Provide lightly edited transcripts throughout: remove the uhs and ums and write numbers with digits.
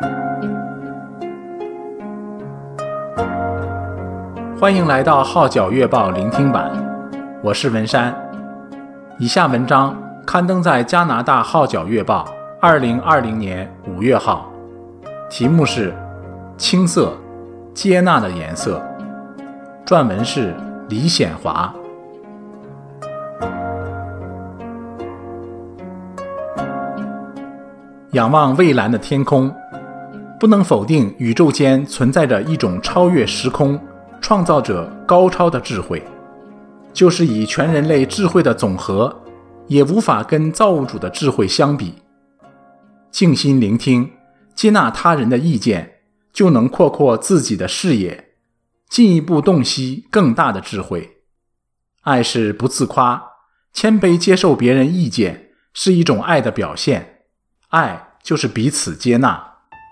欢迎来到号角月报聆听版，我是文山。以下文章刊登在加拿大号角月报2020年5月号，题目是青色，接纳的颜色，撰文是李显华。仰望蔚蓝的天空，不能否定宇宙间存在着一种超越时空、创造者高超的智慧，就是以全人类智慧的总和，也无法跟造物主的智慧相比。静心聆听，接纳他人的意见，就能扩自己的视野，进一步洞悉更大的智慧。爱是不自夸，谦卑接受别人意见是一种爱的表现，爱就是彼此接纳。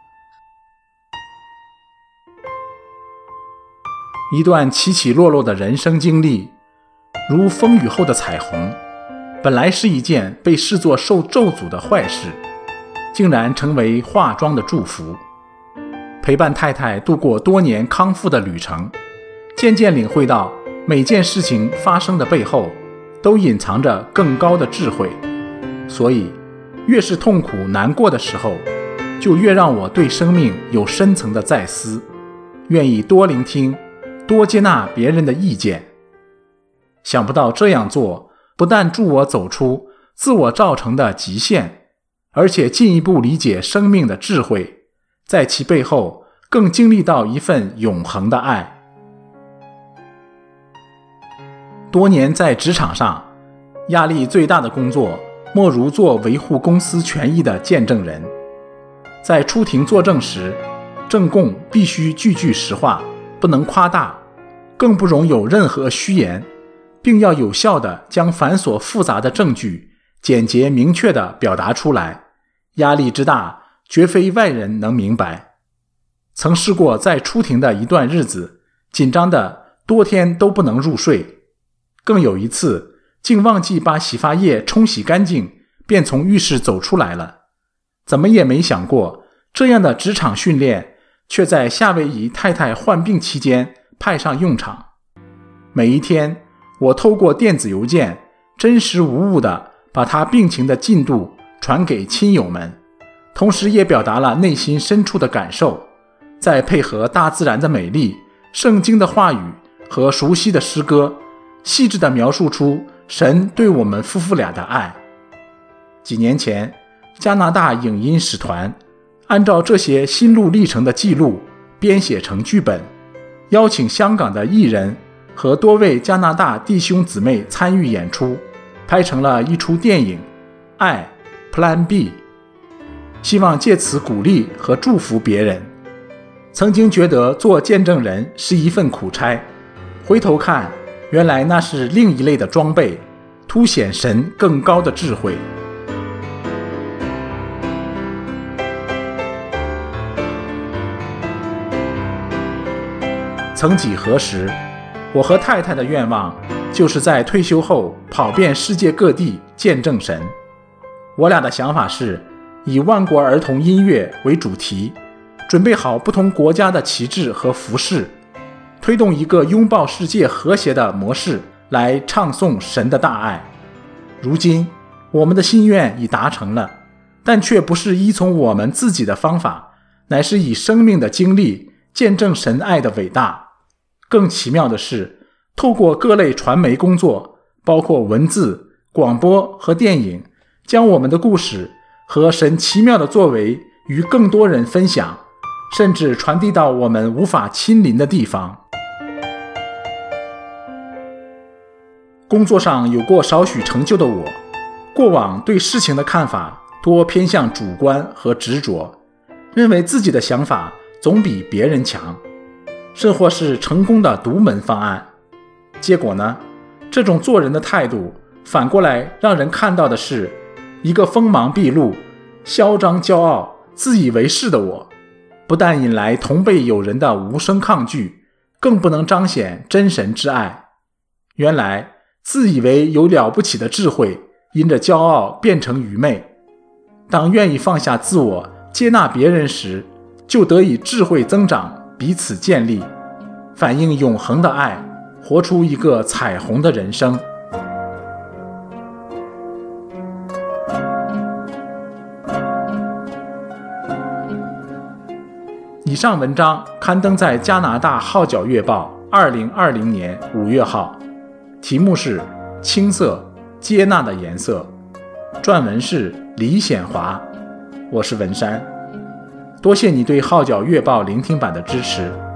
一段起起落落的人生经历，如风雨后的彩虹，本来是一件被视作受咒诅的坏事，竟然成为化妆的祝福。陪伴太太度过多年康复的旅程，渐渐领会到每件事情发生的背后都隐藏着更高的智慧，所以越是痛苦难过的时候，就越让我对生命有深层的再思，愿意多聆听，多接纳别人的意见。想不到这样做不但助我走出自我造成的极限，而且进一步理解生命的智慧，在其背后更经历到一份永恒的爱。多年在职场上，压力最大的工作莫如做维护公司权益的见证人。在出庭作证时，证供必须句句实话，不能夸大，更不容有任何虚言，并要有效地将繁琐复杂的证据简洁明确地表达出来，压力之大，绝非外人能明白。曾试过在出庭的一段日子，紧张的多天都不能入睡，更有一次竟忘记把洗发液冲洗干净，便从浴室走出来了。怎么也没想过，这样的职场训练却在夏威夷太太患病期间派上用场。每一天，我透过电子邮件真实无误地把她病情的进度传给亲友们，同时也表达了内心深处的感受，再配合大自然的美丽、圣经的话语和熟悉的诗歌，细致地描述出神对我们夫妇俩的爱。几年前，加拿大影音使团按照这些心路历程的记录编写成剧本，邀请香港的艺人和多位加拿大弟兄姊妹参与演出，拍成了一出电影《爱 Plan B》，希望借此鼓励和祝福别人。曾经觉得做见证人是一份苦差，回头看，原来那是另一类的装备，凸显神更高的智慧。曾几何时，我和太太的愿望就是在退休后跑遍世界各地见证神。我俩的想法是以万国儿童音乐为主题，准备好不同国家的旗帜和服饰，推动一个拥抱世界和谐的模式来唱颂神的大爱。如今我们的心愿已达成了，但却不是依从我们自己的方法，乃是以生命的经历见证神爱的伟大。更奇妙的是，透过各类传媒工作，包括文字、广播和电影，将我们的故事和神奇妙的作为与更多人分享，甚至传递到我们无法亲临的地方。工作上有过少许成就的我，过往对事情的看法多偏向主观和执着，认为自己的想法总比别人强，甚或是成功的独门方案。结果呢，这种做人的态度反过来让人看到的是一个锋芒毕露、嚣张骄傲、自以为是的我，不但引来同辈友人的无声抗拒，更不能彰显真神之爱。原来自以为有了不起的智慧，因着骄傲变成愚昧。当愿意放下自我接纳别人时， 就得以智慧增长，彼此建立，反映永恒的爱，活出一个彩虹的人生。以上文章刊登在加拿大号角月报2020年5月号，题目是青色，接纳的颜色，撰文是李显华，我是文山。多谢你对号角月报聆听版的支持。